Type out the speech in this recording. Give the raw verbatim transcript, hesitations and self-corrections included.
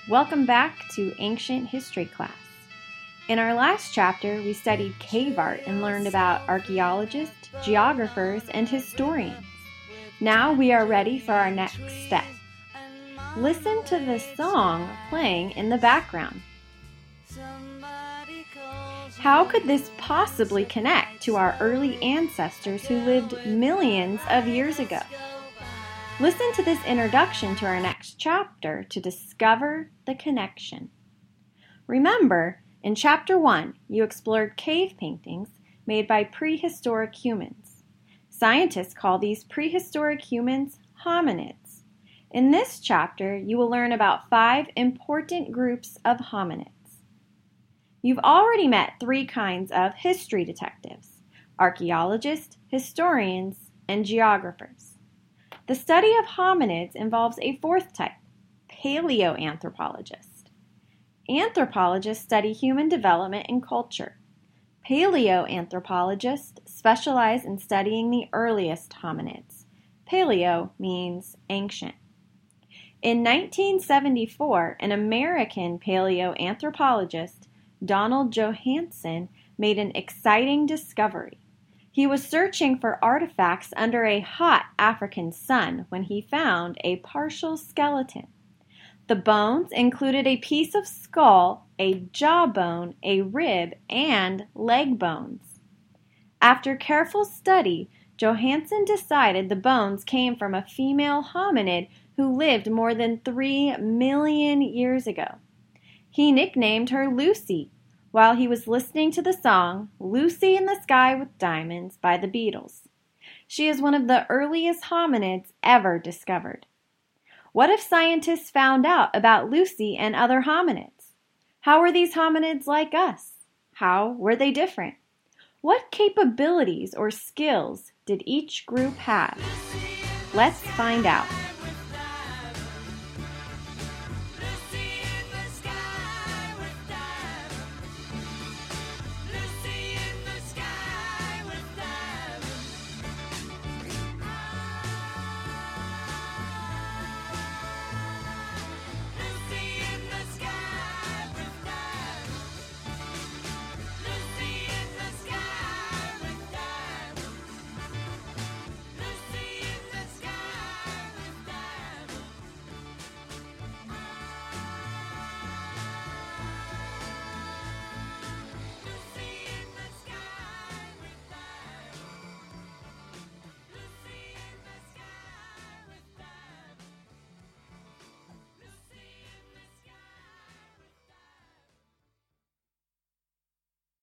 Welcome back to Ancient History class. In our last chapter, we studied cave art and learned about archaeologists, geographers, and historians. Now we are ready for our next step. Listen to the song playing in the background. How could this possibly connect to our early ancestors who lived millions of years ago? Listen to this introduction to our next chapter to discover the connection. Remember, in chapter one, you explored cave paintings made by prehistoric humans. Scientists call these prehistoric humans hominids. In this chapter, you will learn about five important groups of hominids. You've already met three kinds of history detectives: archaeologists, historians, and geographers. The study of hominids involves a fourth type, paleoanthropologists. Anthropologists study human development and culture. Paleoanthropologists specialize in studying the earliest hominids. Paleo means ancient. In nineteen seventy-four, an American paleoanthropologist, Donald Johanson, made an exciting discovery. He was searching for artifacts under a hot African sun when he found a partial skeleton. The bones included a piece of skull, a jawbone, a rib, and leg bones. After careful study, Johanson decided the bones came from a female hominid who lived more than three million years ago. He nicknamed her Lucy while he was listening to the song Lucy in the Sky with Diamonds by the Beatles. She is one of the earliest hominids ever discovered. What if scientists found out about Lucy and other hominids? How were these hominids like us? How were they different? What capabilities or skills did each group have? Let's find out.